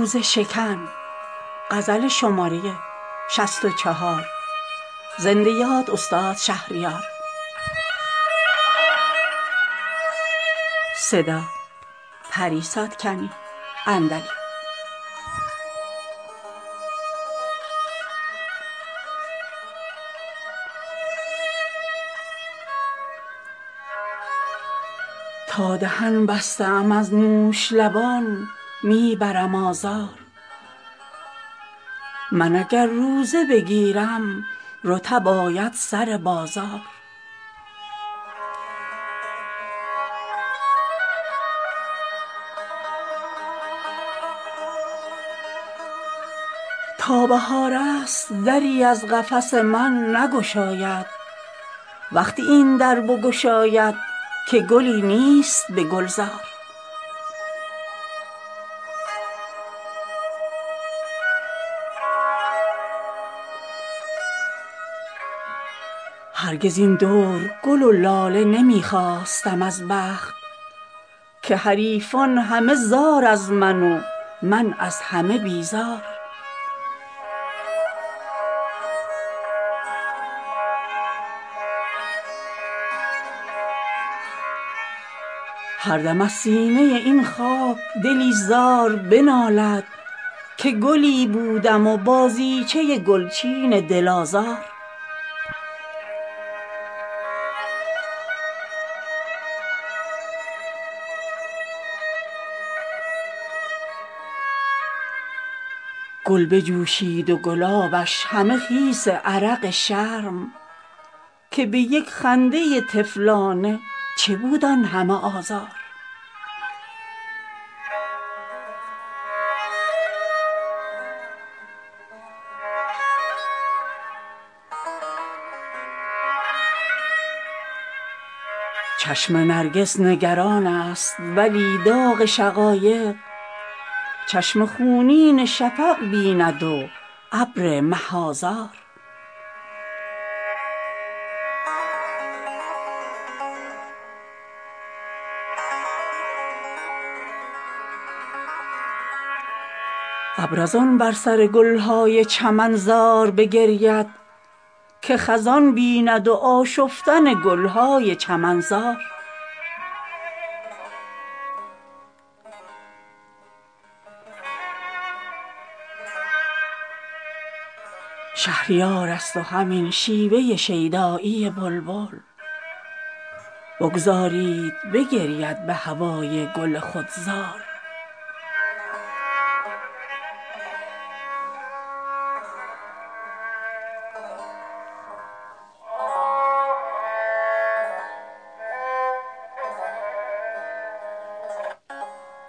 روز شکن. غزل شماره 64. زنده یاد استاد شهریار. صدا پریسا کنی اندلی. تا دهن بسته ام از نوش لبان می برم آزار. من اگر روزه بگیرم رطب آید سر بازار. تا بهار است دری از قفس من نگشاید. وقتی این در بگشاید که گلی نیست به گلزار. هرگز این دور گل و لاله نمی خواستم از بخت، که حریفان همه زار از من و من از همه بیزار. هر دم از سینه این خاک دلی زار بنالد، که گلی بودم و بازیچه گلچین دل آزار. گل بجوشید و گلابش همه خیس عرق شرم، که به یک خنده طفلانه چه بود آن همه آزار. چشم نرگس نگران است ولی داغ شقایق، چشم خونین شفق بیند و ابر مه آذار. ابر از آن بر سر گلهای چمن زار بگرید، که خزان بیند و آشفتن گلهای چمنزار. شهریار است و همین شیوه شیدایی بلبل، بگذارید بگرید به هوای گل خود زار.